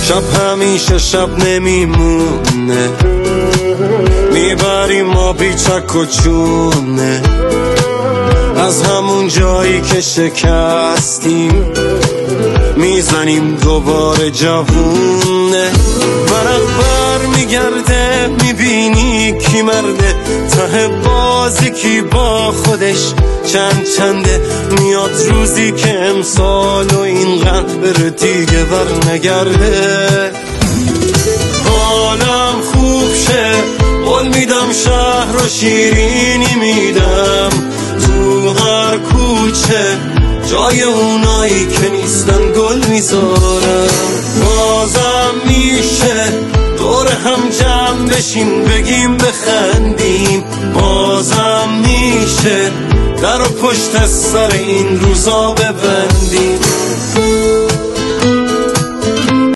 شب همیشه شب نمیمونه، میبریم ما بیچک و چونه، از همون جایی که شکستیم میزنیم دوباره جوونه. ورق بر میگرده میبینی کی مرده، ته بازی کی با خودش چنده. میاد روزی که امسال و اینقدر بره دیگه بر نگرده. حالم خوب شه قول میدم، شهر و شیرینی میدم، تو هر کوچه جای اونایی که نیستن گل میذارم. بازم میشه دور هم جمع بشیم بگیم بخندیم، بازم میشه در و پشت سر این روزا ببندیم.